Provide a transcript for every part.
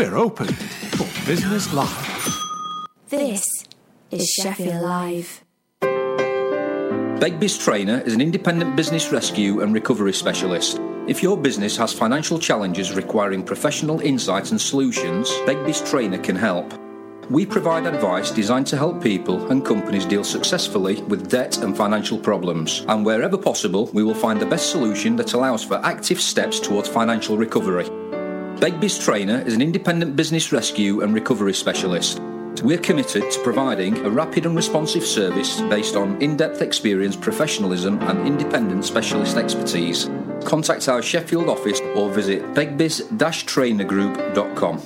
We're open for Business Live. This is Sheffield Live. Begbie's Trainer is an independent business rescue and recovery specialist. If your business has financial challenges requiring professional insight and solutions, Begbie's Trainer can help. We provide advice designed to help people and companies deal successfully with debt and financial problems. And wherever possible, we will find the best solution that allows for active steps towards financial recovery. Begbie's Trainer is an independent business rescue and recovery specialist. We're committed to providing a rapid and responsive service based on in-depth experience, professionalism and independent specialist expertise. Contact our Sheffield office or visit begbies-trainergroup.com.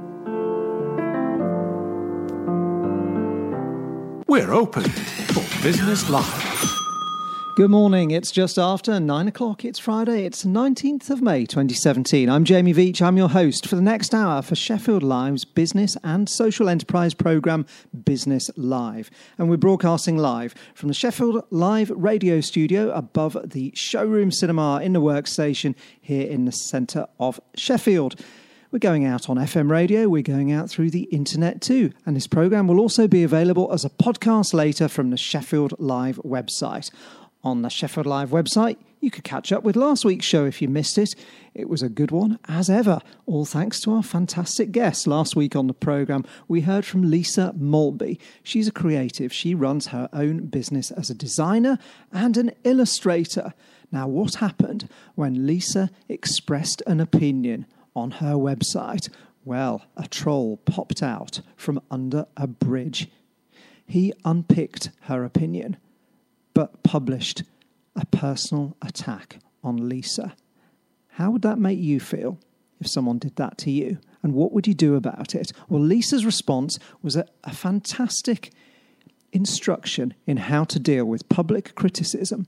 We're open for Business Live. Good morning, it's just after 9 o'clock, it's Friday, it's 19th of May 2017. I'm Jamie Veach, I'm your host for the next hour for Sheffield Live's business and social enterprise programme Business Live. And we're broadcasting live from the Sheffield Live radio studio above the Showroom Cinema in the Workstation here in the centre of Sheffield. We're going out on FM radio, we're going out through the internet too. And this programme will also be available as a podcast later from the Sheffield Live website. On the Sheffield Live website, you could catch up with last week's show if you missed it. It was a good one, as ever, all thanks to our fantastic guests. Last week on the programme, we heard from Lisa Maltby. She's a creative. She runs her own business as a designer and an illustrator. Now, what happened when Lisa expressed an opinion on her website? Well, a troll popped out from under a bridge. He unpicked her opinion, but published a personal attack on Lisa. How would that make you feel if someone did that to you? And what would you do about it? Well, Lisa's response was a fantastic instruction in how to deal with public criticism,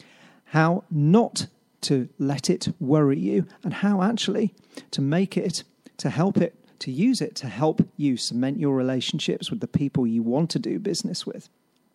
how not to let it worry you, and how actually to make it, to help it, to use it to help you cement your relationships with the people you want to do business with.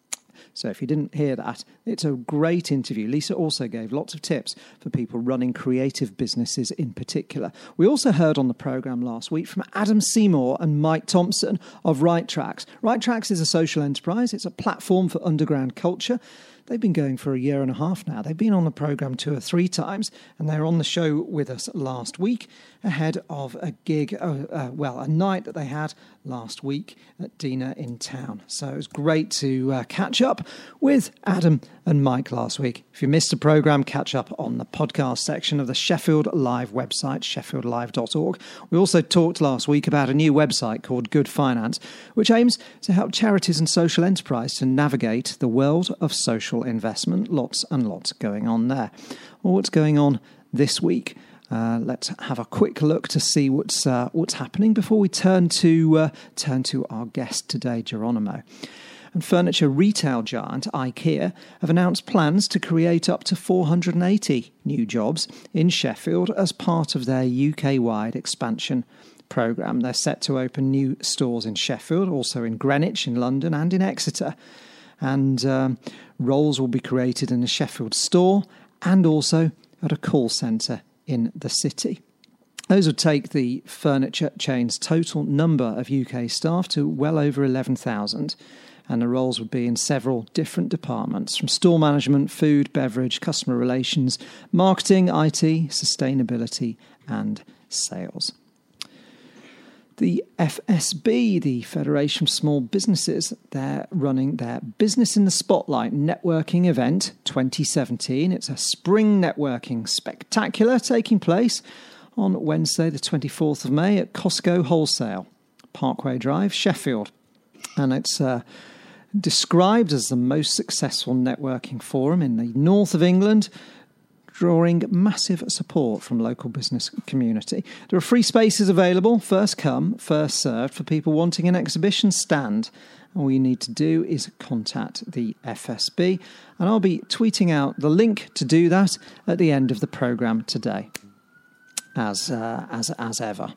So if you didn't hear that, it's a great interview. Lisa also gave lots of tips for people running creative businesses in particular. We also heard on the programme last week from Adam Seymour and Mike Thompson of Right Tracks. Right Tracks is a social enterprise. It's a platform for underground culture. They've been going for a year and a half now. They've been on the programme 2 or 3 times, and they were on the show with us last week ahead of a gig, a night that they had last week at Dina in town. So it was great to catch up with Adam and Mike last week. If you missed the programme, catch up on the podcast section of the Sheffield Live website, sheffieldlive.org. We also talked last week about a new website called Good Finance, which aims to help charities and social enterprise to navigate the world of social investment. Lots and lots going on there. Well, what's going on this week? Let's have a quick look to see what's happening before we turn to our guest today, Geronimo. And furniture retail giant IKEA have announced plans to create up to 480 new jobs in Sheffield as part of their UK-wide expansion programme. They're set to open new stores in Sheffield, also in Greenwich, in London and in Exeter. And roles will be created in a Sheffield store and also at a call centre in the city. Those would take the furniture chain's total number of UK staff to well over 11,000, and the roles would be in several different departments, from store management, food, beverage, customer relations, marketing, IT, sustainability and sales. The FSB, the Federation of Small Businesses, they're running their Business in the Spotlight networking event 2017. It's a spring networking spectacular taking place on Wednesday, the 24th of May at Costco Wholesale, Parkway Drive, Sheffield. And it's described as the most successful networking forum in the north of England, drawing massive support from local business community. There are free spaces available, first come, first served, for people wanting an exhibition stand. All you need to do is contact the FSB, and I'll be tweeting out the link to do that at the end of the programme today, as ever.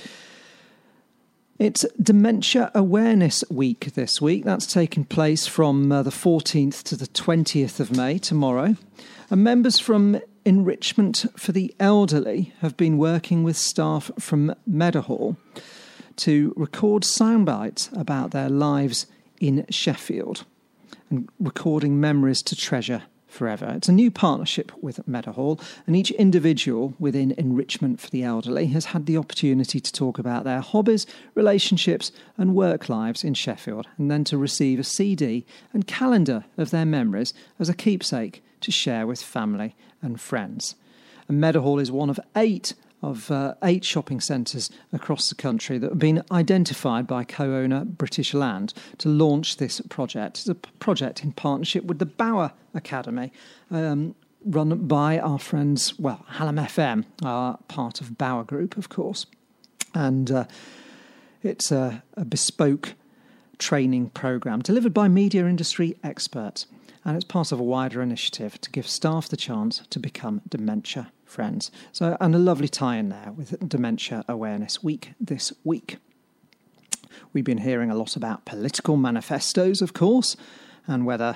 It's Dementia Awareness Week this week. That's taking place from the 14th to the 20th of May, tomorrow. And members from Enrichment for the Elderly have been working with staff from Meadowhall to record sound bites about their lives in Sheffield and recording memories to treasure forever. It's a new partnership with Meadowhall, and each individual within Enrichment for the Elderly has had the opportunity to talk about their hobbies, relationships and work lives in Sheffield, and then to receive a CD and calendar of their memories as a keepsake to share with family and friends. And Meadowhall is one of eight shopping centres across the country that have been identified by co-owner British Land to launch this project. It's a project in partnership with the Bauer Academy, run by our friends, Hallam FM, are part of Bauer Group, of course. And it's a bespoke training programme delivered by media industry experts. And it's part of a wider initiative to give staff the chance to become dementia friends. So, and a lovely tie-in there with Dementia Awareness Week this week. We've been hearing a lot about political manifestos, of course, and whether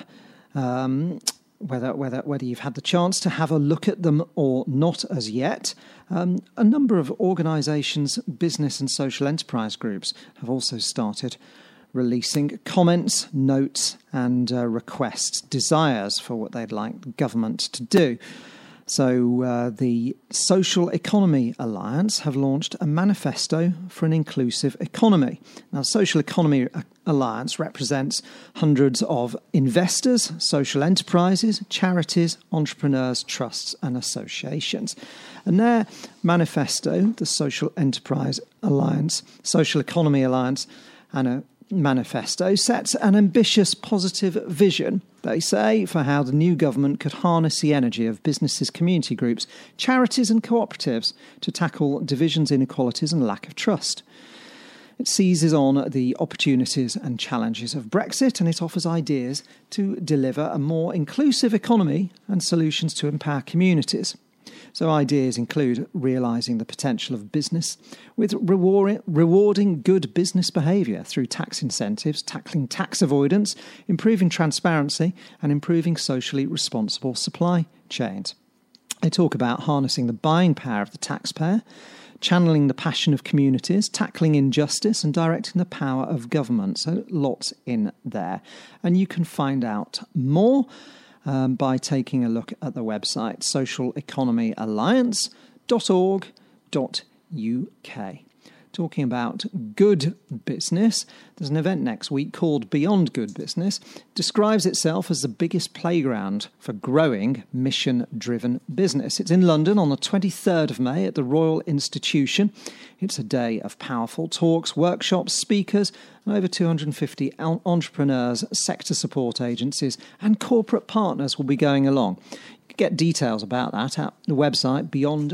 you've had the chance to have a look at them or not as yet. A number of organisations, business and social enterprise groups have also started releasing comments, notes and requests, desires for what they'd like the government to do. So the Social Economy Alliance have launched a manifesto for an inclusive economy. Now, Social Economy Alliance represents hundreds of investors, social enterprises, charities, entrepreneurs, trusts and associations. And their manifesto, the Social Enterprise Alliance, Social Economy Alliance, and a manifesto sets an ambitious, positive vision, they say, for how the new government could harness the energy of businesses, community groups, charities and cooperatives to tackle divisions, inequalities and lack of trust. It seizes on the opportunities and challenges of Brexit, and it offers ideas to deliver a more inclusive economy and solutions to empower communities. So ideas include realising the potential of business with rewarding good business behaviour through tax incentives, tackling tax avoidance, improving transparency and improving socially responsible supply chains. They talk about harnessing the buying power of the taxpayer, channeling the passion of communities, tackling injustice and directing the power of government. So lots in there. And you can find out more by taking a look at the website socialeconomyalliance.org.uk. Talking about good business, there's an event next week called Beyond Good Business. It describes itself as the biggest playground for growing mission-driven business. It's in London on the 23rd of May at the Royal Institution. It's a day of powerful talks, workshops, speakers, and over 250 entrepreneurs, sector support agencies, and corporate partners will be going along. You can get details about that at the website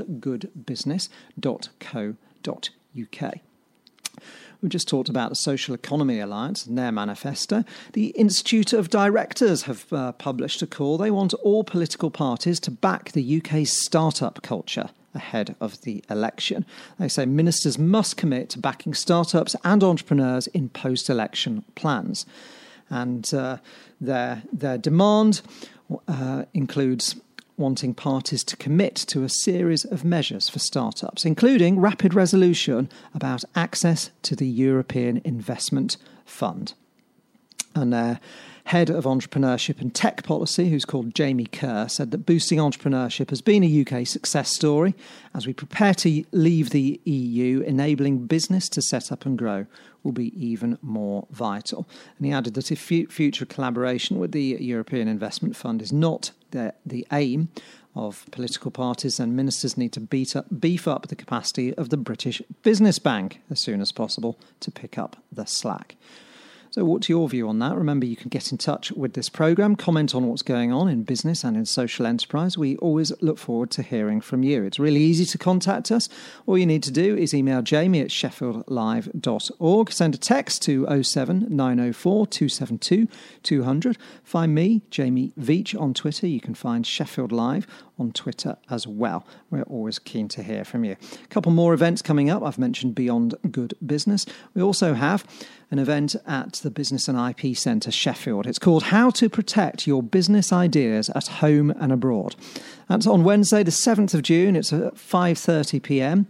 beyondgoodbusiness.co.uk. We've just talked about the Social Economy Alliance and their manifesto. The Institute of Directors have published a call. They want all political parties to back the UK's startup culture ahead of the election. They say ministers must commit to backing startups and entrepreneurs in post-election plans. And their demand includes wanting parties to commit to a series of measures for startups, including rapid resolution about access to the European Investment Fund. And their head of entrepreneurship and tech policy, who's called Jamie Kerr, said that boosting entrepreneurship has been a UK success story. As we prepare to leave the EU, enabling business to set up and grow will be even more vital. And he added that if future collaboration with the European Investment Fund is not the aim of political parties, then ministers need to beef up the capacity of the British Business Bank as soon as possible to pick up the slack. So what's your view on that? Remember, you can get in touch with this programme, comment on what's going on in business and in social enterprise. We always look forward to hearing from you. It's really easy to contact us. All you need to do is email Jamie at sheffieldlive.org. Send a text to 07904 272 200. Find me, Jamie Veach, on Twitter. You can find Sheffield Live on Twitter as well. We're always keen to hear from you. A couple more events coming up. I've mentioned Beyond Good Business. We also have an event at the Business and IP Centre, Sheffield. It's called How to Protect Your Business Ideas at Home and Abroad. That's on Wednesday, the 7th of June. It's at 5:30 p.m.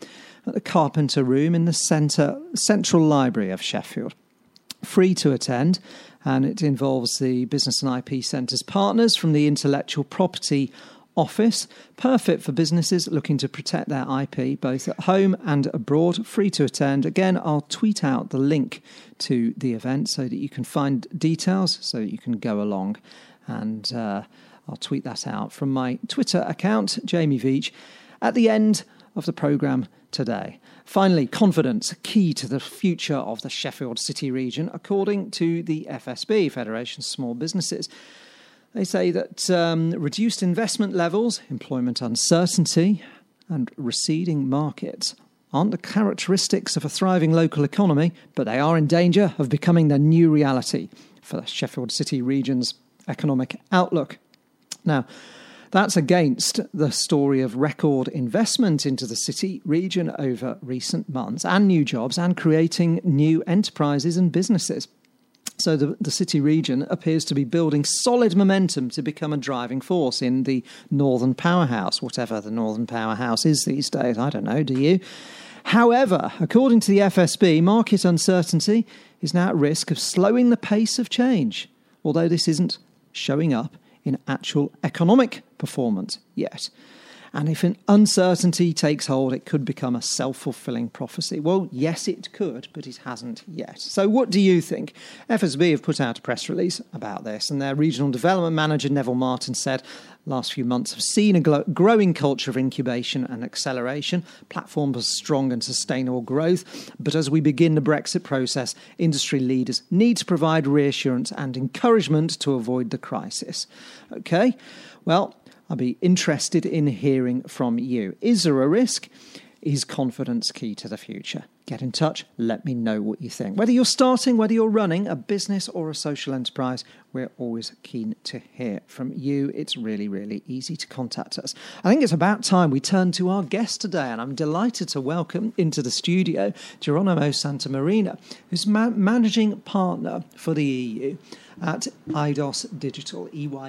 at the Carpenter Room in the Central Library of Sheffield. Free to attend, and it involves the Business and IP Centre's partners from the Intellectual Property Office. Perfect for businesses looking to protect their IP both at home and abroad. Free to attend. Again, I'll tweet out the link to the event so that you can find details, so that you can go along. And I'll tweet that out from my Twitter account, Jamie Veach, at the end of the programme today. Finally, confidence, key to the future of the Sheffield City region, according to the FSB, Federation of Small Businesses. They say that reduced investment levels, employment uncertainty, and receding markets aren't the characteristics of a thriving local economy, but they are in danger of becoming the new reality for the Sheffield City region's economic outlook. Now, that's against the story of record investment into the city region over recent months, and new jobs, and creating new enterprises and businesses. So the city region appears to be building solid momentum to become a driving force in the Northern Powerhouse, whatever the Northern Powerhouse is these days. I don't know, do you? However, according to the FSB, market uncertainty is now at risk of slowing the pace of change, although this isn't showing up in actual economic performance yet. And if an uncertainty takes hold, it could become a self-fulfilling prophecy. Well, yes, it could, but it hasn't yet. So what do you think? FSB have put out a press release about this, and their regional development manager, Neville Martin, said last few months have seen a growing culture of incubation and acceleration, platforms of strong and sustainable growth. But as we begin the Brexit process, industry leaders need to provide reassurance and encouragement to avoid the crisis. Okay, well, I'll be interested in hearing from you. Is there a risk? Is confidence key to the future? Get in touch. Let me know what you think. Whether you're starting, whether you're running a business or a social enterprise, we're always keen to hear from you. It's really, really easy to contact us. I think it's about time we turn to our guest today, and I'm delighted to welcome into the studio Geronimo Santamarina, who's managing partner for the EU at Eidos Digital,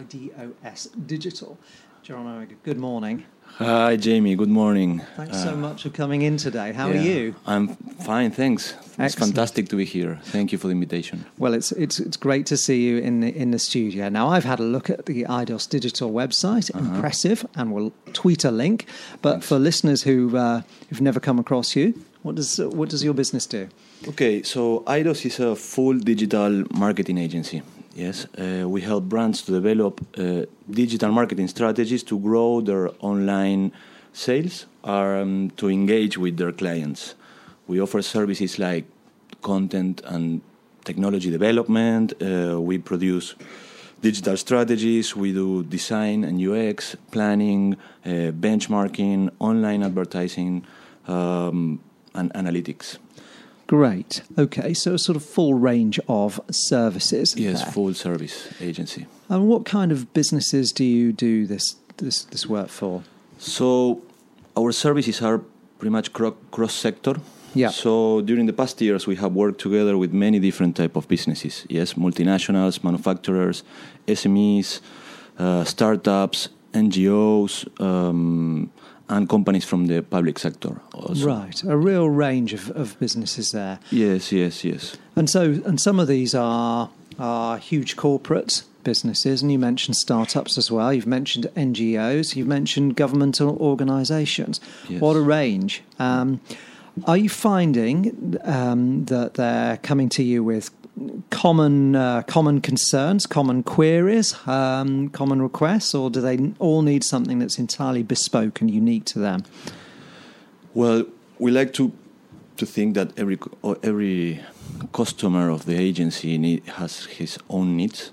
EYDOS Digital. Geronimo, good morning. Hi, Jamie. Good morning. Thanks so much for coming in today. How are you? I'm fine, thanks. Excellent. It's fantastic to be here. Thank you for the invitation. Well, it's great to see you in the studio. Now, I've had a look at the Eidos Digital website. Impressive, and we'll tweet a link. But thanks. For listeners who've never come across you, what does your business do? Okay, so Eidos is a full digital marketing agency. Yes, we help brands to develop digital marketing strategies to grow their online sales or to engage with their clients. We offer services like content and technology development. We produce digital strategies. We do design and UX, planning, benchmarking, online advertising, and analytics. Great. Okay, so a sort of full range of services. Yes, there. Full service agency. And what kind of businesses do you do this work for? So our services are pretty much cross-sector. Yeah. So during the past years, we have worked together with many different type of businesses. Yes, multinationals, manufacturers, SMEs, startups, NGOs, and companies from the public sector also. Right, a real range of businesses there. Yes. And some of these are huge corporate businesses, and you mentioned startups as well. You've mentioned NGOs. You've mentioned governmental organisations. Yes. What a range! Are you finding that they're coming to you with common concerns, common queries, common requests, or do they all need something that's entirely bespoke and unique to them? Well, we like to think that every customer of the agency has his own needs.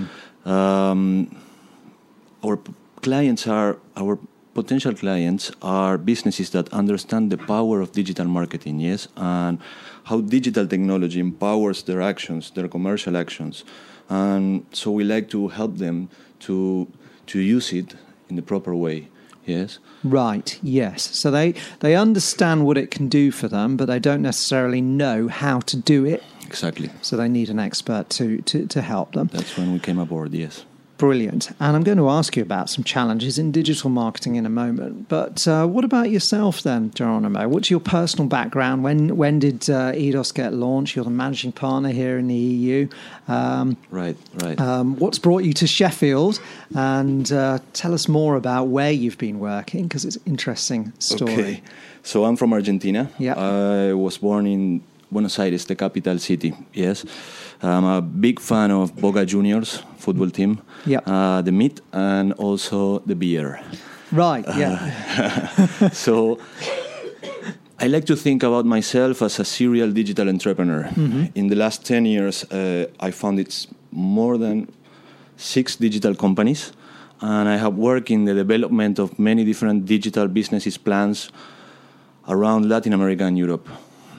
Our potential clients are businesses that understand the power of digital marketing, yes, and how digital technology empowers their actions, their commercial actions. And so we like to help them to use it in the proper way, yes. Right, yes. So they understand what it can do for them, but they don't necessarily know how to do it. Exactly. So they need an expert to help them. That's when we came aboard, yes. Brilliant. And I'm going to ask you about some challenges in digital marketing in a moment. But what about yourself then, Geronimo? What's your personal background? When did Eidos get launched? You're the managing partner here in the EU. Right. What's brought you to Sheffield? And tell us more about where you've been working, because it's an interesting story. Okay. So I'm from Argentina. Yeah. I was born in Buenos Aires, the capital city, yes. I'm a big fan of Boca Juniors football team, the meat and also the beer. Right, yeah. So I like to think about myself as a serial digital entrepreneur. Mm-hmm. In the last 10 years, I founded more than 6 digital companies, and I have worked in the development of many different digital businesses plans around Latin America and Europe.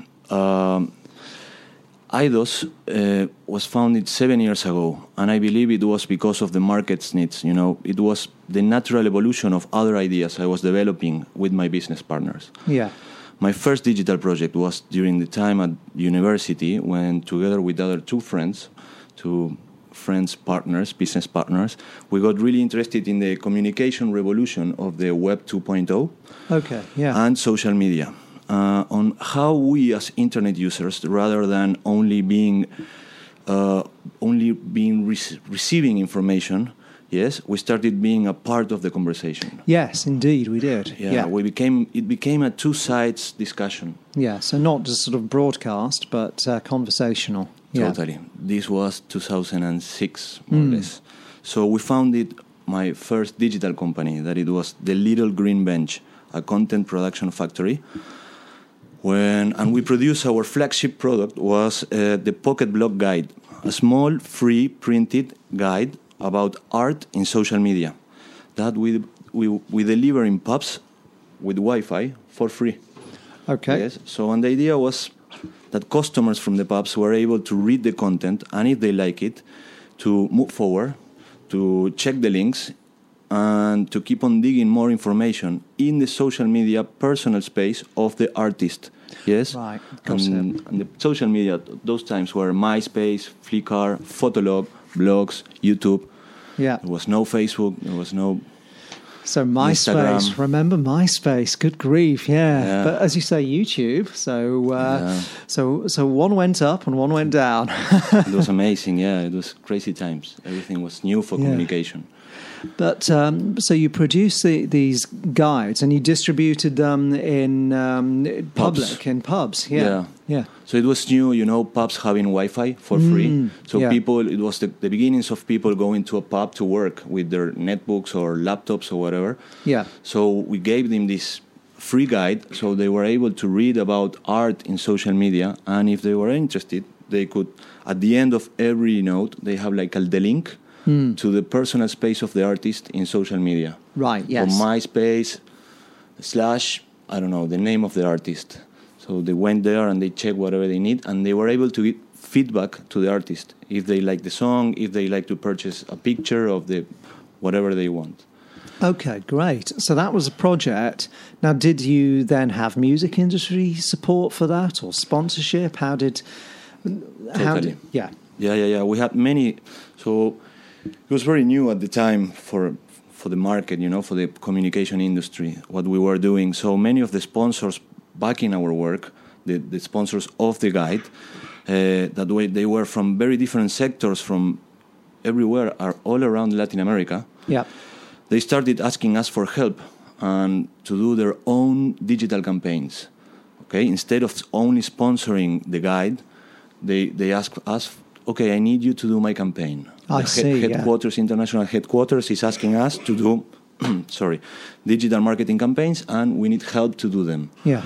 Eidos was founded 7 years ago, and I believe it was because of the market's needs. You know, it was the natural evolution of other ideas I was developing with my business partners. Yeah. My first digital project was during the time at university, when together with other two friends, business partners, we got really interested in the communication revolution of the Web 2.0 and social media. On how we as internet users, rather than only being receiving information, yes, we started being a part of the conversation. Yes, indeed, we did. Yeah. It became a two-sides discussion. Yeah, so not just sort of broadcast, but conversational. Yeah. Totally. This was 2006, more or less. So we founded my first digital company, that it was The Little Green Bench, a content production factory. And we produced our flagship product was the Pocket Blog Guide, a small, free, printed guide about art in social media that we deliver in pubs with Wi-Fi for free. Okay. Yes. So, and the idea was that customers from the pubs were able to read the content, and if they like it, to move forward, to check the links, and to keep on digging more information in the social media personal space of the artist. Yes? Right. And the social media, those times were MySpace, Flickr, Fotolog, blogs, YouTube. Yeah. There was no Facebook, there was no... So MySpace, Instagram. Remember MySpace? Good grief, yeah. But as you say, YouTube. So one went up and one went down. It was amazing, yeah. It was crazy times. Everything was new for communication. But so you produced these guides and you distributed them in public, in pubs. Yeah. So it was new, you know, pubs having Wi-Fi for free. So people, it was the beginnings of people going to a pub to work with their netbooks or laptops or whatever. Yeah. So we gave them this free guide, so they were able to read about art in social media, and if they were interested, they could, at the end of every note, they have like the link to the personal space of the artist in social media. Right, yes. Or MySpace / I don't know, the name of the artist. So they went there and they checked whatever they need, and they were able to give feedback to the artist if they like the song, if they like to purchase a picture of the whatever they want. Okay, great. So that was a project. Now, did you then have music industry support for that or sponsorship? Totally. Yeah. We had many. So it was very new at the time for the market, you know, for the communication industry, what we were doing. So many of the sponsors backing our work, the sponsors of the guide, that way they were from very different sectors from everywhere, all around Latin America. Yeah. They started asking us for help and to do their own digital campaigns. Okay, instead of only sponsoring the guide, they asked us, okay, I need you to do my campaign. International headquarters is asking us to do, digital marketing campaigns, and we need help to do them. Yeah.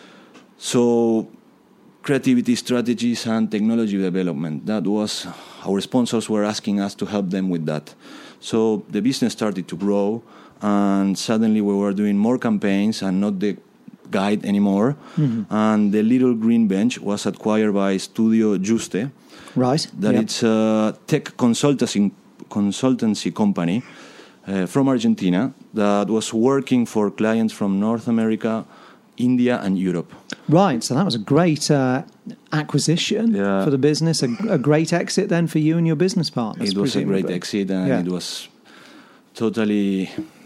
So, creativity strategies and technology development, that was, our sponsors were asking us to help them with that. So the business started to grow, and suddenly we were doing more campaigns and not the guide anymore. Mm-hmm. And the Little Green Bench was acquired by Studio Juste. Right. It's a tech consultancy company from Argentina that was working for clients from North America, India and Europe. Right, so that was a great acquisition for the business, a great exit then for you and your business partners. It was presumably. a great exit, and it was totally,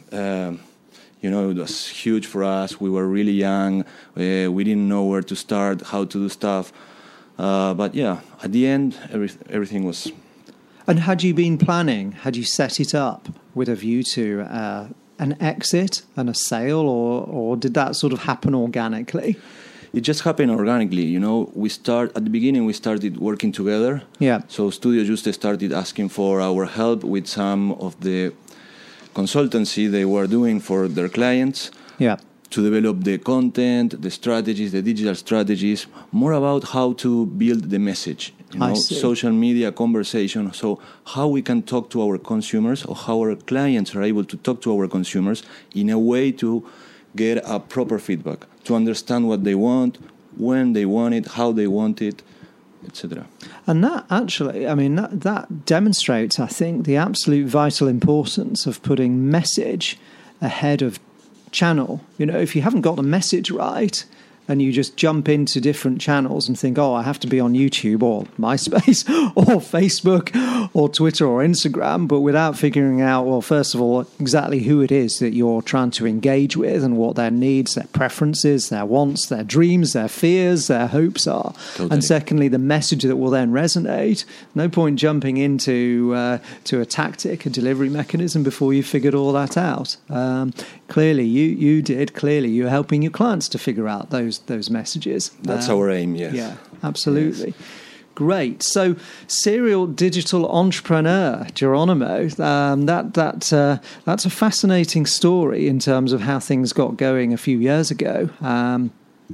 it was huge for us. We were really young. We didn't know where to start, how to do stuff. But yeah, at the end, everything was... And had you been planning, had you set it up with a view to an exit and a sale, or did that sort of happen organically? It just happened organically. At the beginning, we started working together. Yeah. So Studio Juste started asking for our help with some of the consultancy they were doing for their clients. Yeah. To develop the content, the strategies, the digital strategies, more about how to build the message. Social media conversation. So how we can talk to our consumers, or how our clients are able to talk to our consumers in a way to get a proper feedback, to understand what they want, when they want it, how they want it, etc. And that actually, that demonstrates, I think, the absolute vital importance of putting message ahead of channel. If you haven't got the message right, and you just jump into different channels and think, I have to be on YouTube or MySpace or Facebook or Twitter or Instagram, but without figuring out, well, first of all, exactly who it is that you're trying to engage with and what their needs, their preferences, their wants, their dreams, their fears, their hopes are. Totally. And secondly, the message that will then resonate. No point jumping into to a tactic, a delivery mechanism before you figured all that out. Clearly, you did. Clearly, you're helping your clients to figure out those messages. That's our aim, yes. Yeah, absolutely. Yes. Great. So, serial digital entrepreneur, Geronimo, that's a fascinating story in terms of how things got going a few years ago. And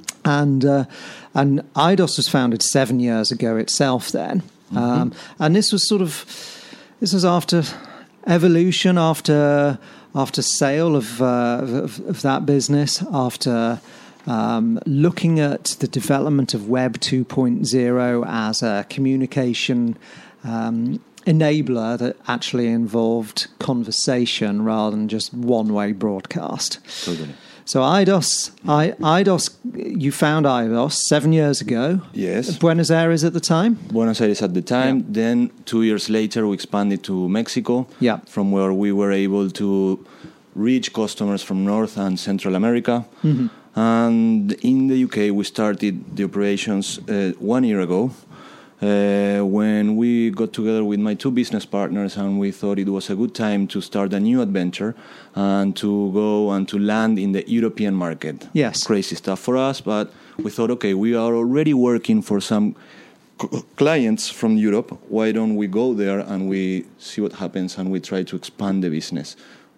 Eidos was founded 7 years ago itself then. And this was after evolution, after sale of that business, after looking at the development of Web 2.0 as a communication enabler that actually involved conversation rather than just one-way broadcast. Totally. So Eidos, you found Eidos 7 years ago. Yes. Buenos Aires at the time? Buenos Aires at the time. Yeah. Then 2 years later, we expanded to Mexico, from where we were able to reach customers from North and Central America. Mm-hmm. And in the UK, we started the operations 1 year ago when we got together with my two business partners, and we thought it was a good time to start a new adventure and to go and to land in the European market. Yes. Crazy stuff for us, but we thought, okay, we are already working for some clients from Europe. Why don't we go there and we see what happens, and we try to expand the business.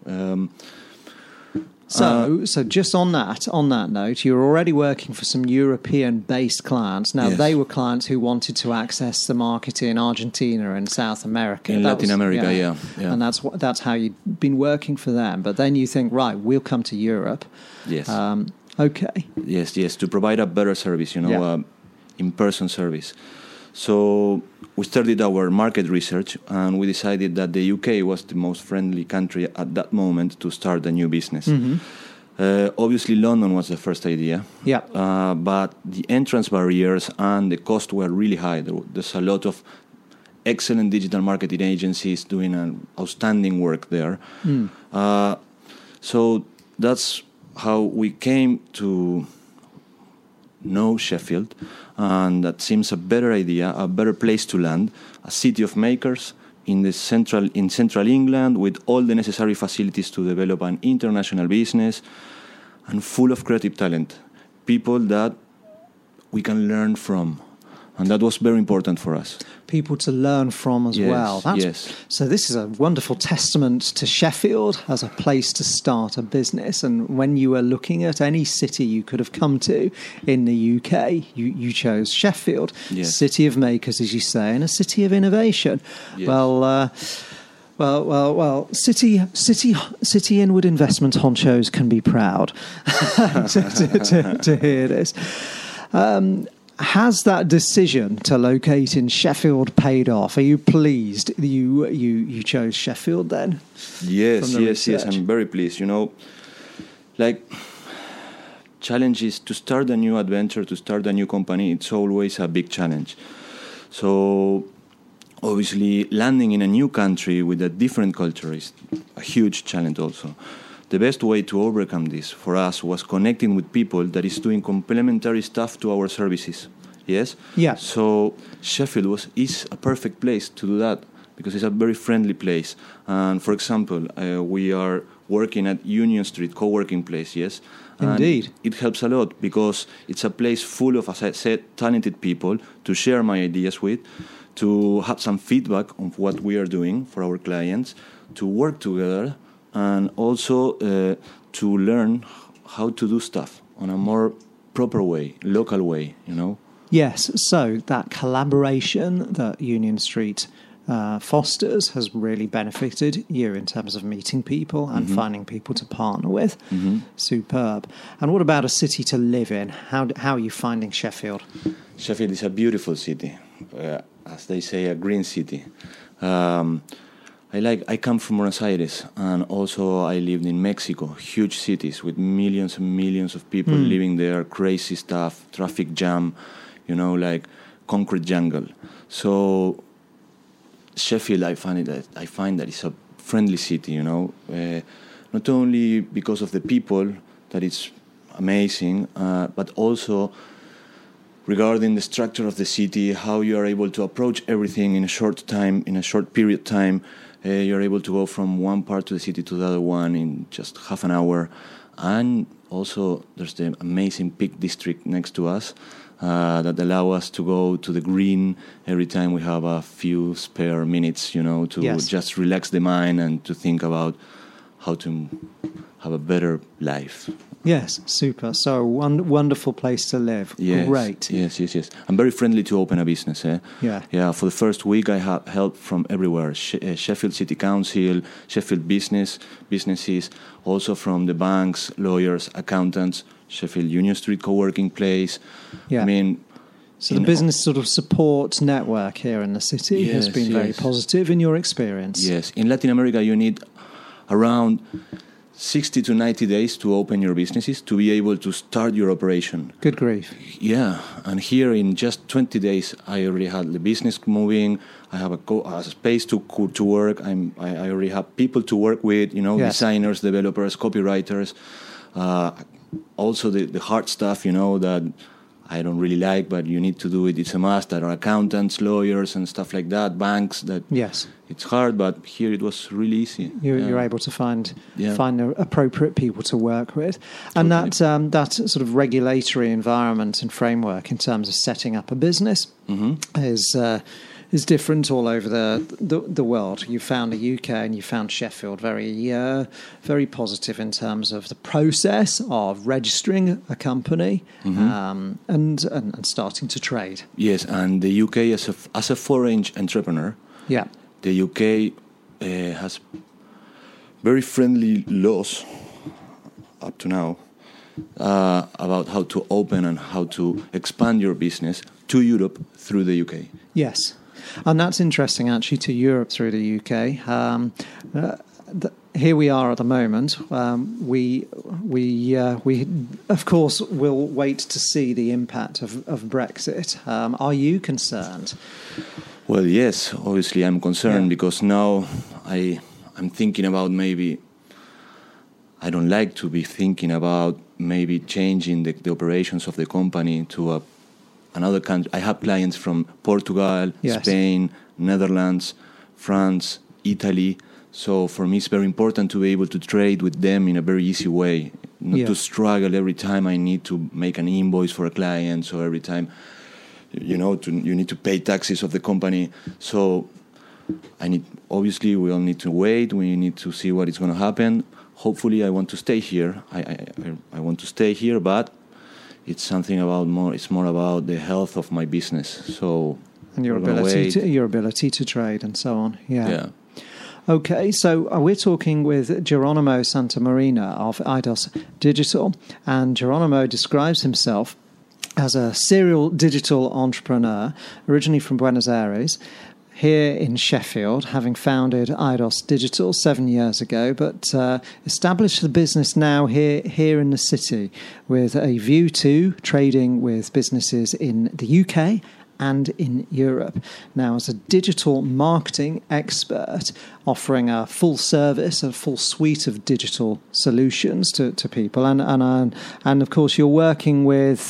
So just on that note, you're already working for some European-based clients. Now, They were clients who wanted to access the market in Argentina and South America. In Latin America, yeah. And that's how you've been working for them. But then you think, right, we'll come to Europe. Yes. Okay. Yes, to provide a better service, in-person service. So we started our market research, and we decided that the UK was the most friendly country at that moment to start a new business. Mm-hmm. Obviously, London was the first idea. Yeah. But the entrance barriers and the cost were really high. There's a lot of excellent digital marketing agencies doing an outstanding work there. Mm. So that's how we came to know Sheffield, and that seems a better idea, a better place to land, a city of makers in central England, with all the necessary facilities to develop an international business, and full of creative talent, people that we can learn from. And that was very important for us. People to learn from as well. Yes. So this is a wonderful testament to Sheffield as a place to start a business. And when you were looking at any city you could have come to in the UK, you chose Sheffield. Yes. City of makers, as you say, and a city of innovation. Yes. Well, City Inward Investment honchos can be proud to hear this. Has that decision to locate in Sheffield paid off? Are you pleased you chose Sheffield then? Yes. I'm very pleased. challenges to start a new adventure, to start a new company. It's always a big challenge. So obviously, landing in a new country with a different culture is a huge challenge also. The best way to overcome this for us was connecting with people that is doing complementary stuff to our services. Yes? Yeah. So Sheffield is a perfect place to do that because it's a very friendly place. And for example, we are working at Union Street, co-working place, yes? Indeed. And it helps a lot because it's a place full of, as I said, talented people to share my ideas with, to have some feedback on what we are doing for our clients, to work together, and also to learn how to do stuff on a more proper way, local way, you know? Yes, so that collaboration that Union Street fosters has really benefited you in terms of meeting people and finding people to partner with. Superb. And what about a city to live in? How are you finding Sheffield? Sheffield is a beautiful city, as they say, a green city. I come from Buenos Aires, and also I lived in Mexico, huge cities with millions and millions of people living there, crazy stuff, traffic jam, you know, like concrete jungle. So Sheffield, I find that it's a friendly city, you know, not only because of the people, that it's amazing, but also regarding the structure of the city, how you are able to approach everything in a short period of time. You're able to go from one part of the city to the other one in just half an hour. And also there's the amazing Peak District next to us that allow us to go to the green every time we have a few spare minutes, you know, to just relax the mind and to think about how to have a better life. Yes, super. So a wonderful place to live. Yes, Great. Yes. I'm very friendly to open a business. Yeah. For the first week, I have help from everywhere. Sheffield City Council, Sheffield businesses, also from the banks, lawyers, accountants, Sheffield Union Street co-working place. Yeah. I mean, so the business sort of support network here in the city has been very positive in your experience. Yes. In Latin America, you need around 60 to 90 days to open your businesses, to be able to start your operation. Good grief. Yeah, and here in just 20 days, I already had the business moving. I have a space to work. I already have people to work with, you know, designers, developers, copywriters. Also the hard stuff, you know, that I don't really like, but you need to do it. It's a must. There are accountants, lawyers, and stuff like that, banks. That it's hard, but here it was really easy. You're able to find the appropriate people to work with, and that sort of regulatory environment and framework in terms of setting up a business is different all over the world. You found the UK and you found Sheffield very positive in terms of the process of registering a company and starting to trade. Yes, and the UK as a foreign entrepreneur, the UK has very friendly laws up to now about how to open and how to expand your business to Europe through the UK. Yes. And that's interesting, actually, to Europe through the UK. Here we are at the moment. We of course will wait to see the impact of Brexit. Are you concerned? Well, yes, obviously I'm concerned because now I'm thinking about maybe. I don't like to be thinking about maybe changing the operations of the company to another country. I have clients from Portugal, Spain, Netherlands, France, Italy. So for me, it's very important to be able to trade with them in a very easy way, not to struggle every time I need to make an invoice for a client. So every time, you need to pay taxes of the company. So obviously, we all need to wait. We need to see what is going to happen. Hopefully, I want to stay here. I want to stay here, but it's something about more. It's more about the health of my business. So and your ability to trade and so on. Yeah. Okay, so we're talking with Geronimo Santamarina of Eidos Digital, and Geronimo describes himself as a serial digital entrepreneur, originally from Buenos Aires, here in Sheffield, having founded Eidos Digital 7 years ago, but established the business now here in the city with a view to trading with businesses in the UK and in Europe. Now, as a digital marketing expert, offering a full service, a full suite of digital solutions to people, and of course, you're working with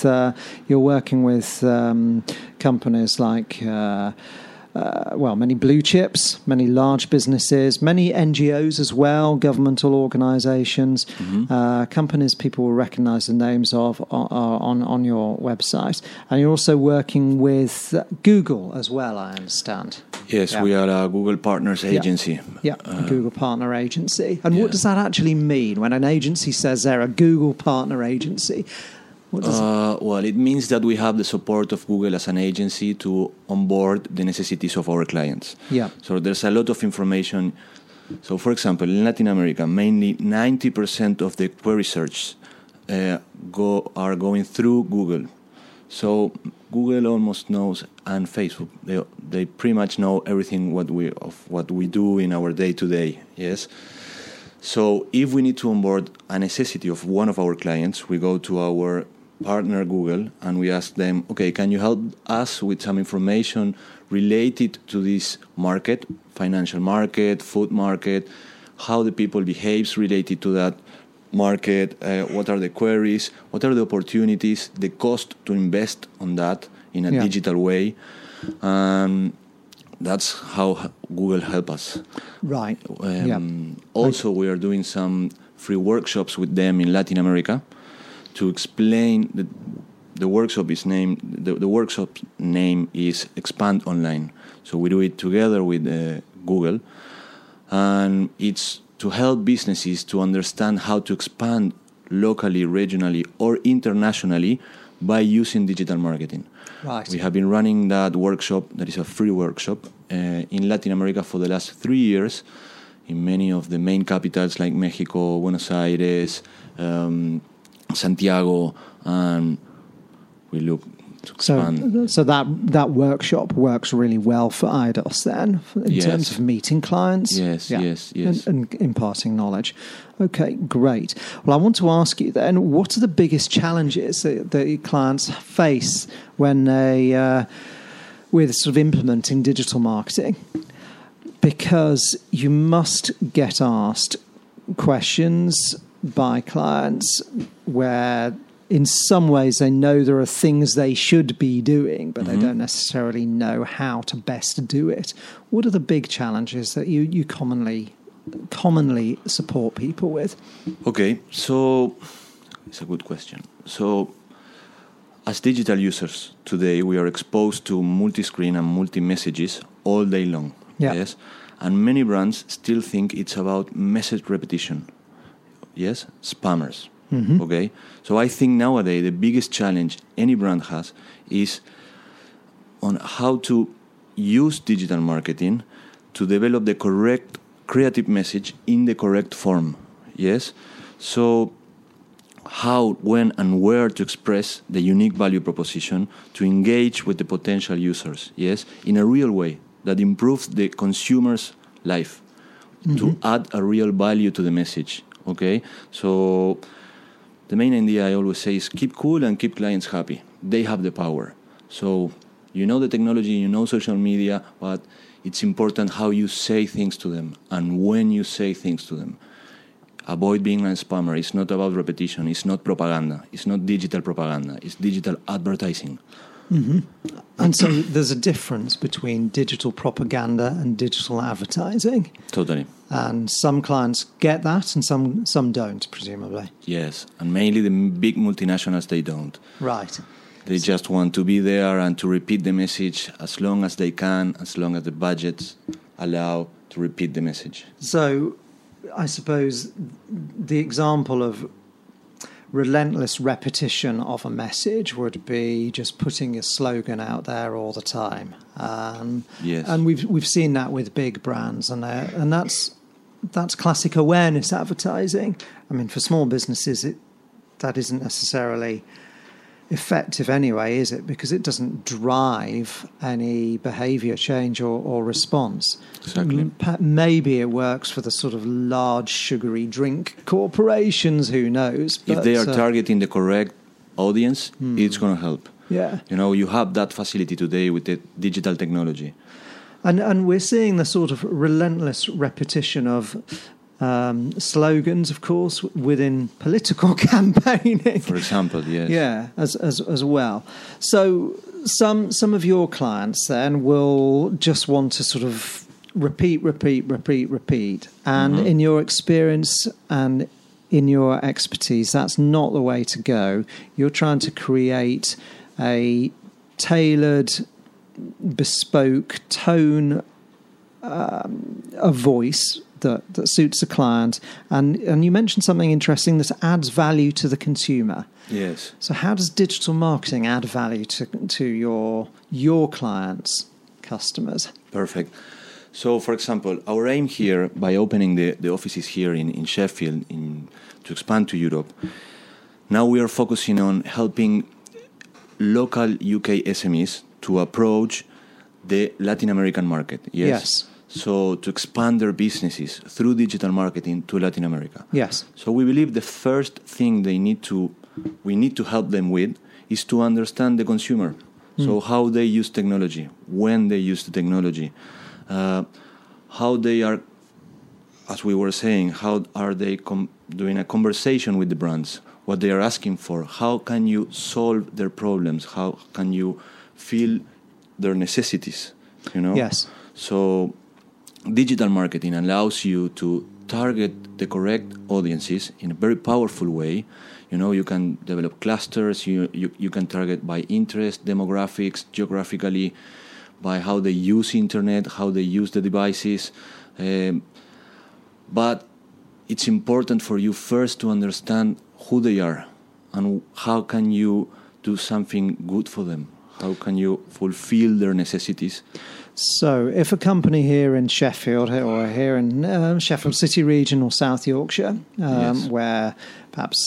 companies like. Many blue chips, many large businesses, many NGOs as well, governmental organisations, companies people will recognise the names of on your website. And you're also working with Google as well, I understand. Yes, we are a Google Partners Agency. A Google Partner Agency. And what does that actually mean when an agency says they're a Google Partner Agency? Well, it means that we have the support of Google as an agency to onboard the necessities of our clients. Yeah. So there's a lot of information. So, for example, in Latin America, mainly 90% of the query search are going through Google. So Google almost knows, and Facebook, they pretty much know everything what we do in our day-to-day. Yes. So if we need to onboard a necessity of one of our clients, we go to our partner Google and we ask them, okay, can you help us with some information related to this market, financial market, food market, how the people behaves related to that market, what are the queries, what are the opportunities, the cost to invest on that in a digital way. That's how Google help us. Right. Also, we are doing some free workshops with them in Latin America to explain the workshop is named. The workshop name is Expand Online. So we do it together with Google, and it's to help businesses to understand how to expand locally, regionally, or internationally by using digital marketing. Right. We have been running that workshop, that is a free workshop, in Latin America for the last 3 years, in many of the main capitals like Mexico, Buenos Aires, Santiago, and we look to expand. So that workshop works really well for Eidos then, in terms of meeting clients? Yes. And imparting knowledge. Okay, great. Well, I want to ask you then, what are the biggest challenges that clients face when with sort of implementing digital marketing? Because you must get asked questions by clients where in some ways they know there are things they should be doing, but they don't necessarily know how to best do it. What are the big challenges that you commonly support people with? Okay, so it's a good question. So as digital users today, we are exposed to multi-screen and multi-messages all day long. Yeah. Yes, and many brands still think it's about message repetition. Yes, spammers. Okay, so I think nowadays the biggest challenge any brand has is on how to use digital marketing to develop the correct creative message in the correct form. Yes, so how, when, and where to express the unique value proposition to engage with the potential users. Yes, in a real way that improves the consumer's life, to add a real value to the message. Okay, so the main idea I always say is keep cool and keep clients happy. They have the power. So you know the technology, you know social media, but it's important how you say things to them and when you say things to them. Avoid being a spammer. It's not about repetition. It's not propaganda. It's not digital propaganda. It's digital advertising. And so there's a difference between digital propaganda and digital advertising. Totally. And some clients get that and some don't, presumably. Yes, and mainly the big multinationals, they don't. Right. They just want to be there and to repeat the message as long as they can, as long as the budgets allow to repeat the message. So I suppose the example of relentless repetition of a message would be just putting a slogan out there all the time. Yes. And we've seen that with big brands, and that's classic awareness advertising. I mean, for small businesses, that isn't necessarily effective anyway, is it? Because it doesn't drive any behaviour change or response. Exactly. Maybe it works for the sort of large sugary drink corporations, who knows? But, if they are targeting the correct audience, it's going to help. Yeah. You have that facility today with the digital technology. And we're seeing the sort of relentless repetition of slogans, of course, within political campaigning. For example, yes. Yeah, as well. So some of your clients then will just want to sort of repeat. And in your experience and in your expertise, that's not the way to go. You're trying to create a tailored, bespoke tone, a voice that suits the client, and you mentioned something interesting that adds value to the consumer. Yes. So how does digital marketing add value to your clients, customers? Perfect. So, for example, our aim here, by opening the offices here in Sheffield to expand to Europe, now we are focusing on helping local UK SMEs to approach the Latin American market. Yes. So to expand their businesses through digital marketing to Latin America. Yes. So we believe the first thing we need to help them with is to understand the consumer. So how they use technology, when they use the technology, how they are, as we were saying, how are they doing a conversation with the brands, what they are asking for, how can you solve their problems, how can you feel their necessities, Yes. So digital marketing allows you to target the correct audiences in a very powerful way. You can develop clusters, you can target by interest, demographics, geographically, by how they use internet, how they use the devices. But it's important for you first to understand who they are and how can you do something good for them. How can you fulfill their necessities? So if a company here in Sheffield or here in Sheffield City region or South Yorkshire, where perhaps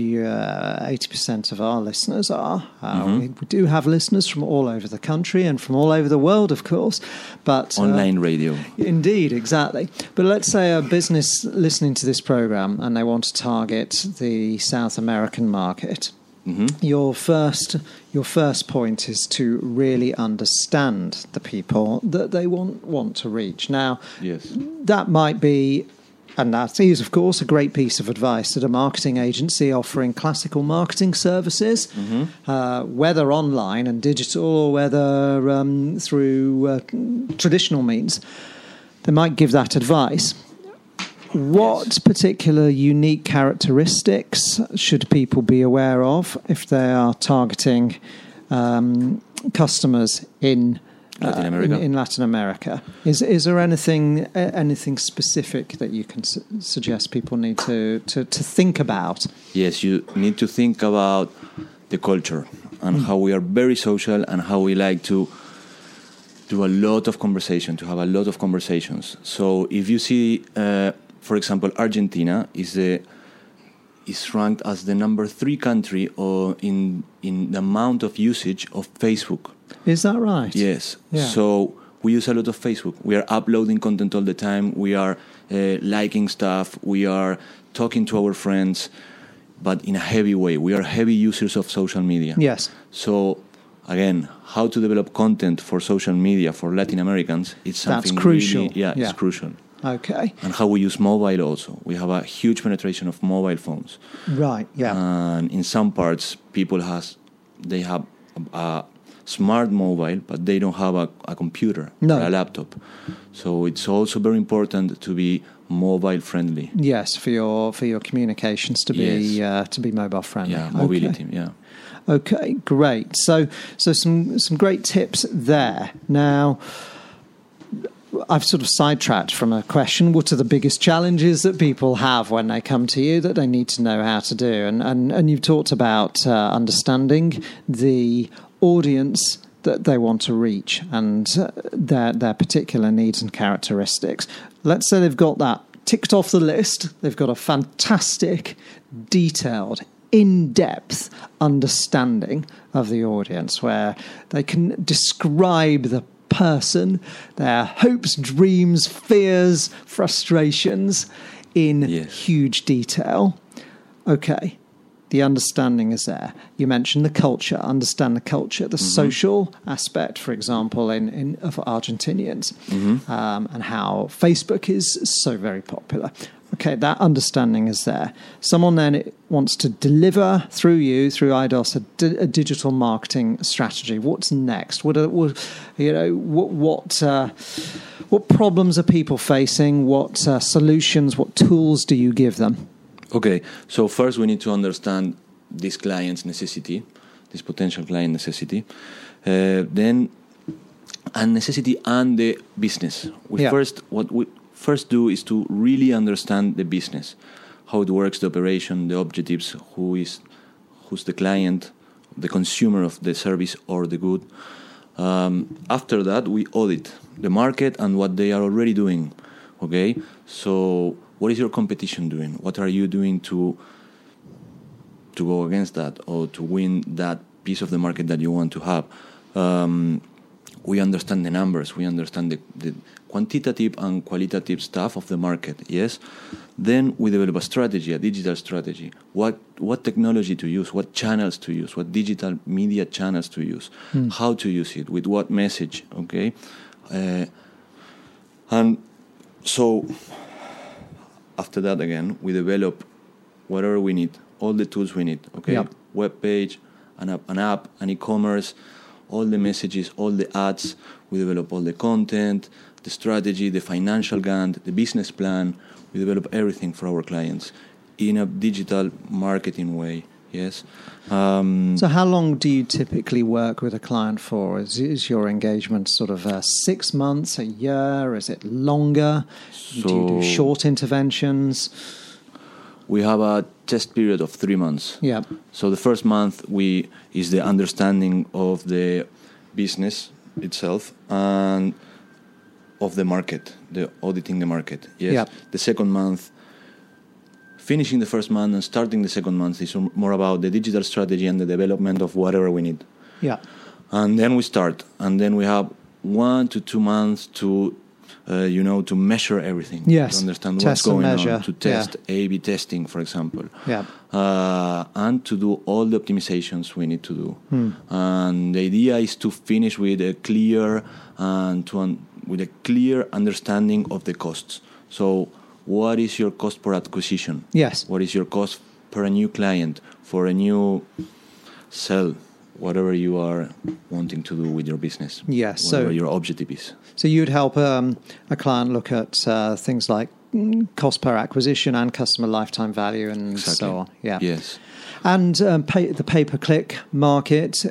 70-80% of our listeners are, we do have listeners from all over the country and from all over the world, of course. But online radio. Indeed, exactly. But let's say a business listening to this program and they want to target the South American market. Your first point is to really understand the people that they want to reach. Now, that might be, and that is, of course, a great piece of advice that a marketing agency offering classical marketing services, whether online and digital or whether through traditional means, they might give that advice. What particular unique characteristics should people be aware of if they are targeting customers in Latin America? In Latin America, is there anything specific that you can suggest people need to think about? Yes, you need to think about the culture and how we are very social and how we like to do a lot of conversation, to have a lot of conversations. So if you see. For example, Argentina is ranked as the number 3 country in the amount of usage of Facebook. Is that right? Yes. Yeah. So we use a lot of Facebook. We are uploading content all the time. We are liking stuff. We are talking to our friends, but in a heavy way. We are heavy users of social media. Yes. So again, how to develop content for social media for Latin Americans, it's something that's crucial. Really, it's crucial. Okay. And how we use mobile also. We have a huge penetration of mobile phones. Right, yeah. And in some parts, they have a smart mobile, but they don't have a computer or a laptop. So it's also very important to be mobile friendly. Yes, for your communications to be mobile friendly. Yeah, mobility, yeah. Okay, great. So some great tips there. Now, I've sort of sidetracked from a question. What are the biggest challenges that people have when they come to you that they need to know how to do? And you've talked about understanding the audience that they want to reach and their particular needs and characteristics. Let's say they've got that ticked off the list. They've got a fantastic, detailed, in-depth understanding of the audience, where they can describe the person, their hopes, dreams, fears, frustrations in huge detail. Okay, the understanding is there. You mentioned the culture, understand the culture, the social aspect, for example, of Argentinians, and how Facebook is so very popular. Okay, that understanding is there. Someone then wants to deliver through you, through Eidos, a digital marketing strategy. What's next? What problems are people facing? What solutions? What tools do you give them? Okay, so first we need to understand this client's necessity, this potential client necessity, then and necessity and the business. What we first do is to really understand the business, how it works, the operation, the objectives, who's the client, the consumer of the service or the good. After that, we audit the market and what they are already doing. Okay, so what is your competition doing? What are you doing to go against that or to win that piece of the market that you want to have? We understand the numbers. We understand the quantitative and qualitative stuff of the market. Yes. Then we develop a strategy, a digital strategy. What technology to use? What channels to use? What digital media channels to use? How to use it? With what message? Okay. And so after that, again, we develop whatever we need, all the tools we need. Okay. Yep. Web page, an app, an e-commerce, all the messages, all the ads. We develop all the content, the strategy, the financial Gantt, the business plan. We develop everything for our clients in a digital marketing way. Yes. So how long do you typically work with a client for? Is your engagement sort of 6 months, a year? Is it longer? Do you do short interventions? We have a test period of 3 months. Yeah. So the first month is the understanding of the business itself and of the market, the auditing the market. Yes. Yeah. The second month, finishing the first month and starting the second month is more about the digital strategy and the development of whatever we need. Yeah. And then we start, and then we have 1 to 2 months to to measure everything. Yes. To understand Test what's going and measure. on, to test A/B testing, for example. Yeah. And to do all the optimizations we need to do. And the idea is to finish with a clear understanding of the costs. So, what is your cost per acquisition? Yes. What is your cost per new client, for a new sell, whatever you are wanting to do with your business? Yes. Whatever your objective is. So you'd help a client look at things like cost per acquisition and customer lifetime value and so on. Yeah. Yes. And the pay-per-click market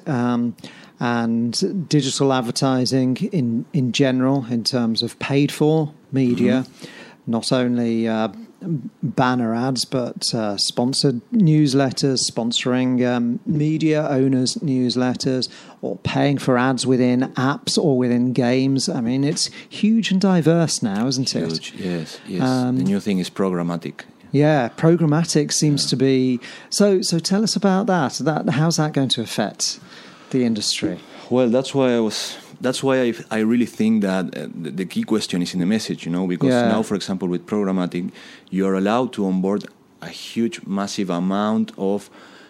and digital advertising in general, in terms of paid for media, not only banner ads, but sponsored newsletters, sponsoring media owners' newsletters, or paying for ads within apps or within games. I mean, it's huge and diverse now, isn't it? Huge, yes. The new thing is programmatic. Yeah, programmatic seems to be... So tell us about that. How's that going to affect the industry? Well, that's why I really think that the key question is in the message, because now, for example, with programmatic, you are allowed to onboard a huge, massive amount of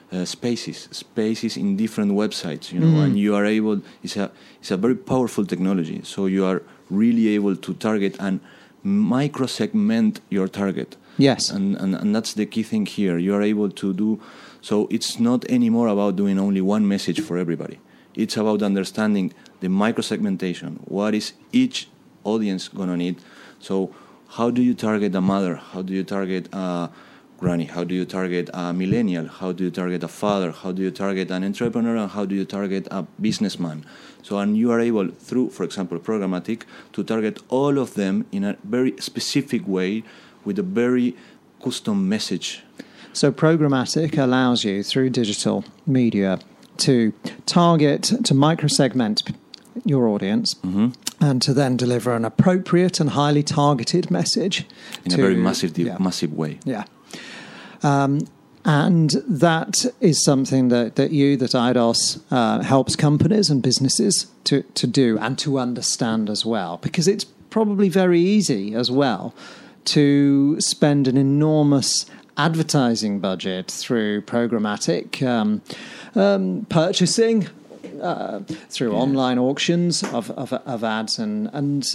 spaces in different websites, and you are able. It's a very powerful technology. So you are really able to target and micro-segment your target. Yes, and that's the key thing here. You are able to do so. It's not anymore about doing only one message for everybody. It's about understanding the micro-segmentation. What is each audience going to need? So how do you target a mother? How do you target a granny? How do you target a millennial? How do you target a father? How do you target an entrepreneur? And how do you target a businessman? So, and you are able, through, for example, programmatic, to target all of them in a very specific way with a very custom message. So programmatic allows you, through digital media, to target, to microsegment your audience, and to then deliver an appropriate and highly targeted message in a very massive way. Yeah. And that is something that IDOS helps companies and businesses to do and to understand as well, because it's probably very easy as well to spend an enormous advertising budget through programmatic purchasing, through online auctions of ads and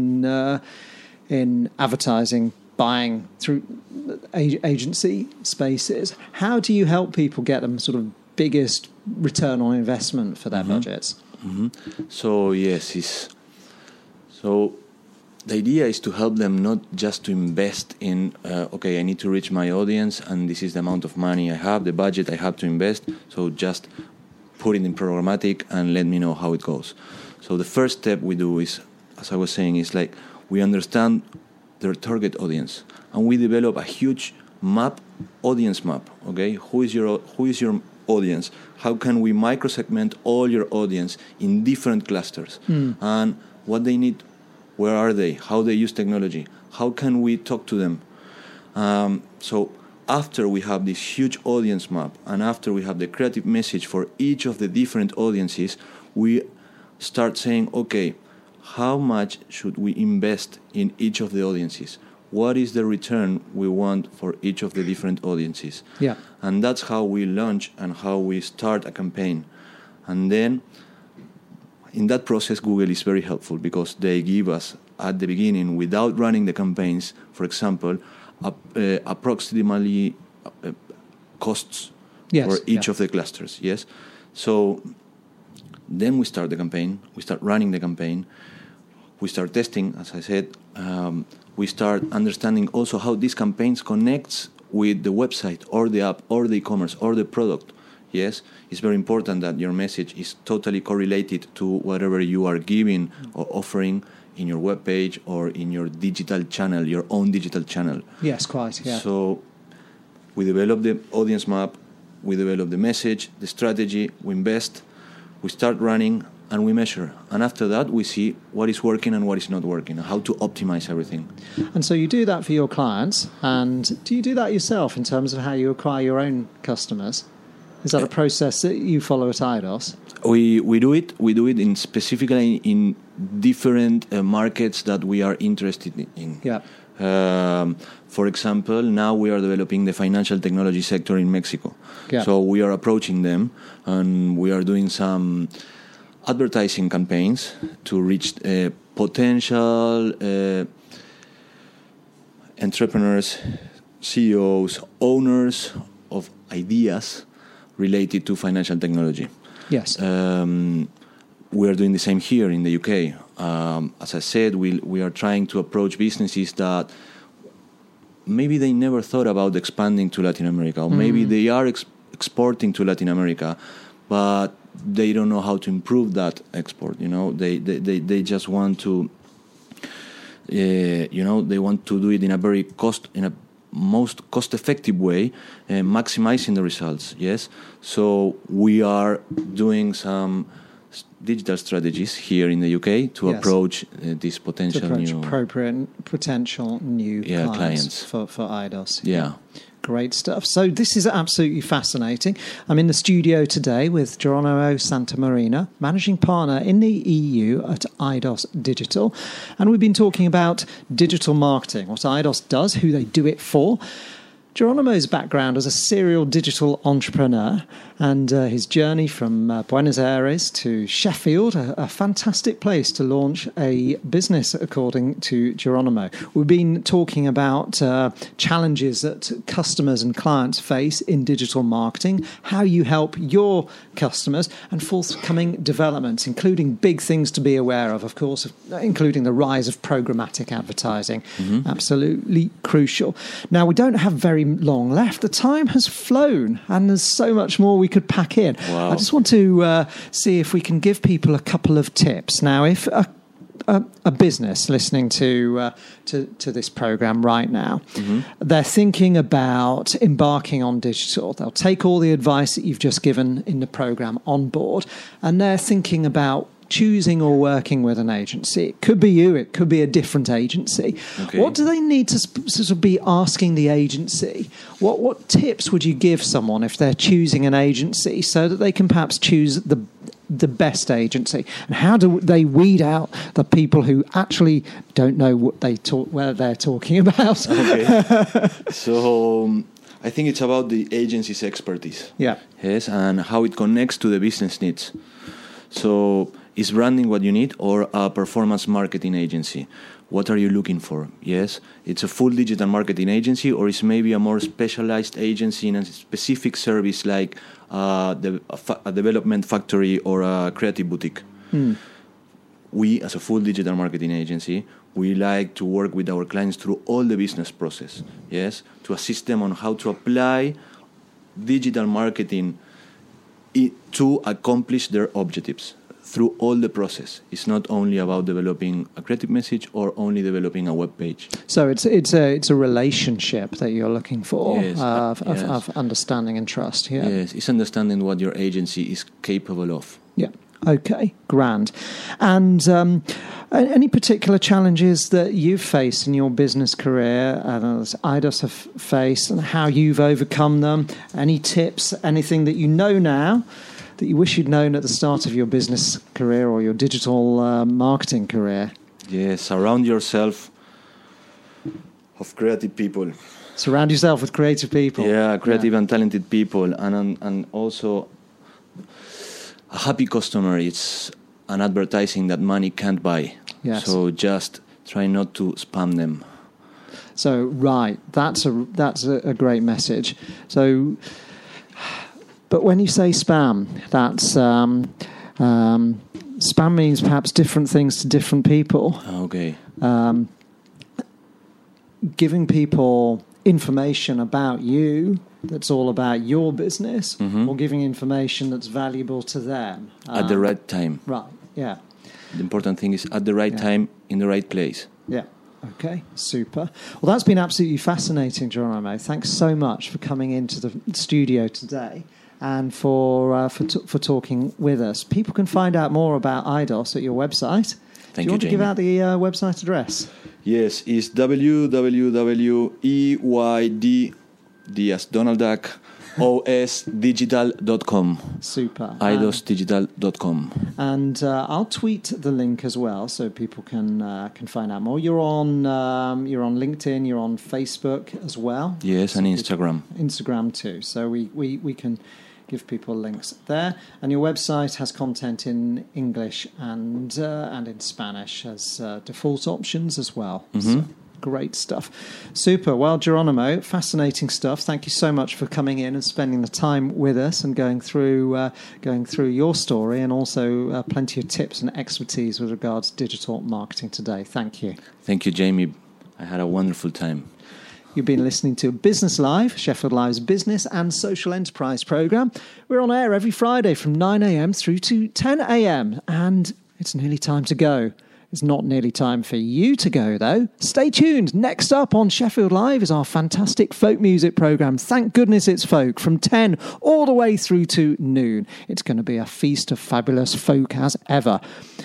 in advertising, buying through agency spaces. How do you help people get them sort of biggest return on investment for their budgets? So the idea is to help them not just to invest in, I need to reach my audience and this is the amount of money I have, the budget I have to invest, so just put it in programmatic and let me know how it goes. So the first step we do is, as I was saying, is like we understand their target audience and we develop a huge audience map, okay? Who is your audience? How can we microsegment all your audience in different clusters? And what they need, where are they, how they use technology, how can we talk to them? So after we have this huge audience map and after we have the creative message for each of the different audiences, we start saying, okay, how much should we invest in each of the audiences? What is the return we want for each of the different audiences? Yeah. And that's how we launch and how we start a campaign. And then in that process, Google is very helpful because they give us at the beginning, without running the campaigns, for example, approximately costs for each of the clusters. Yes. So then we start the campaign. We start running the campaign. We start testing, as I said. We start understanding also how these campaigns connects with the website or the app or the e-commerce or the product. Yes, it's very important that your message is totally correlated to whatever you are giving or offering in your webpage or in your digital channel, your own digital channel. Yes, quite, yeah. So we develop the audience map, we develop the message, the strategy, we invest, we start running, and we measure. And after that, we see what is working and what is not working, and how to optimize everything. And so you do that for your clients, and do you do that yourself in terms of how you acquire your own customers? Is that a process that you follow at IDOS? We do it. We do it specifically in different markets that we are interested in. Yeah. For example, now we are developing the financial technology sector in Mexico. Yeah. So we are approaching them, and we are doing some advertising campaigns to reach potential entrepreneurs, CEOs, owners of ideas related to financial technology. Yes. We are doing the same here in the UK. As I said, we are trying to approach businesses that maybe they never thought about expanding to Latin America, or maybe they are exporting to Latin America, but they don't know how to improve that export. You know, they just want to, they want to do it in a most cost-effective way, maximizing the results. Yes, so we are doing some digital strategies here in the UK to approach these potential potential new clients for IDOS. Yeah. Great stuff. So this is absolutely fascinating. I'm in the studio today with Geronimo Santamarina, managing partner in the EU at IDOS Digital. And we've been talking about digital marketing, what IDOS does, who they do it for. Geronimo's background as a serial digital entrepreneur and his journey from Buenos Aires to Sheffield, a fantastic place to launch a business, according to Geronimo. We've been talking about challenges that customers and clients face in digital marketing, how you help your customers, and forthcoming developments, including big things to be aware of course, including the rise of programmatic advertising. Absolutely crucial. Now, we don't have very long left. The time has flown and there's so much more we could pack in. Wow. I just want to see if we can give people a couple of tips. Now, if a business listening to this program right now, they're thinking about embarking on digital, they'll take all the advice that you've just given in the program on board, and they're thinking about choosing or working with an agency, it could be you, it could be a different agency. Okay. What do they need to sort of be asking the agency? What tips would you give someone if they're choosing an agency so that they can perhaps choose the best agency? And how do they weed out the people who actually don't know what where they're talking about? Okay. So I think it's about the agency's expertise. Yeah. Yes, and how it connects to the business needs. So is branding what you need, or a performance marketing agency? What are you looking for? Yes, it's a full digital marketing agency, or it's maybe a more specialized agency in a specific service like a development factory or a creative boutique. We, as a full digital marketing agency, we like to work with our clients through all the business process, yes, to assist them on how to apply digital marketing to accomplish their objectives through all the process. It's not only about developing a creative message or only developing a web page. So it's a relationship that you're looking for, Yes, of understanding and trust. Yeah. Yes, it's understanding what your agency is capable of. Yeah. Okay. Grand. And any particular challenges that you've faced in your business career, as IDOS have faced, and how you've overcome them? Any tips? Anything that you know now that you wish you'd known at the start of your business career or your digital marketing career? Yes, surround yourself of creative people. Surround yourself with creative people. Yeah, creative and talented people, and also a happy customer. It's an advertising that money can't buy. Yes. So just try not to spam them. So right, that's a great message. So. But when you say spam, that's spam means perhaps different things to different people. Okay. Giving people information about you that's all about your business, or giving information that's valuable to them. At the right time. Right, yeah. The important thing is at the right time, in the right place. Yeah. Okay, super. Well, that's been absolutely fascinating, Geronimo. Thanks so much for coming into the studio today and for talking with us. People can find out more about IDOS at your website. Thank you want you, to give Jamie. out the website address? Yes, it's www.eyd, D as Donald Duck, osdigital.com. Super. idosdigital.com. And I'll tweet the link as well, so people can find out more. You're on LinkedIn. You're on Facebook as well. Yes, and Instagram. Instagram too. So we can give people links there. And your website has content in English and in Spanish as default options as well. So, great stuff. Super. Well, Geronimo, fascinating stuff. Thank you so much for coming in and spending the time with us and going through your story, and also plenty of tips and expertise with regards to digital marketing today. Thank you. Thank you, Jamie. I had a wonderful time. You've been listening to Business Live, Sheffield Live's business and social enterprise programme. We're on air every Friday from 9 a.m. through to 10 a.m. and it's nearly time to go. It's not nearly time for you to go, though. Stay tuned. Next up on Sheffield Live is our fantastic folk music programme. Thank goodness it's folk, from 10 all the way through to noon. It's going to be a feast of fabulous folk as ever.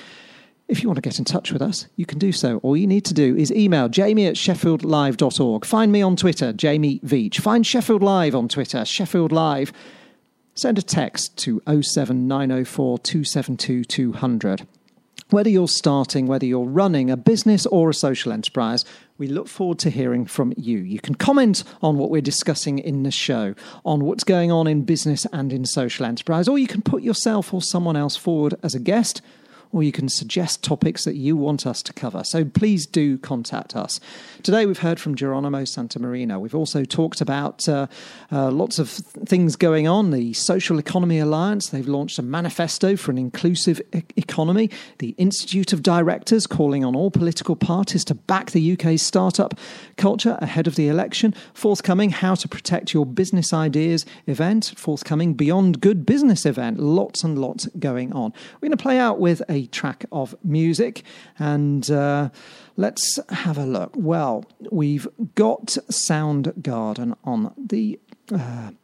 If you want to get in touch with us, you can do so. All you need to do is email jamie@sheffieldlive.org. Find me on Twitter, Jamie Veach. Find Sheffield Live on Twitter, Sheffield Live. Send a text to 07904 272 200. Whether you're starting, whether you're running a business or a social enterprise, we look forward to hearing from you. You can comment on what we're discussing in the show, on what's going on in business and in social enterprise, or you can put yourself or someone else forward as a guest, or you can suggest topics that you want us to cover. So please do contact us. Today we've heard from Geronimo Santamarina. We've also talked about lots of things going on. The Social Economy Alliance, they've launched a manifesto for an inclusive economy. The Institute of Directors calling on all political parties to back the UK's startup culture ahead of the election. Forthcoming How to Protect Your Business Ideas event. Forthcoming Beyond Good Business event. Lots and lots going on. We're going to play out with a track of music, and let's have a look. Well, we've got Soundgarden on the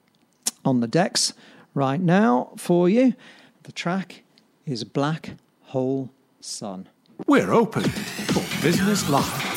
decks right now for you. The track is Black whole sun. We're open for business live.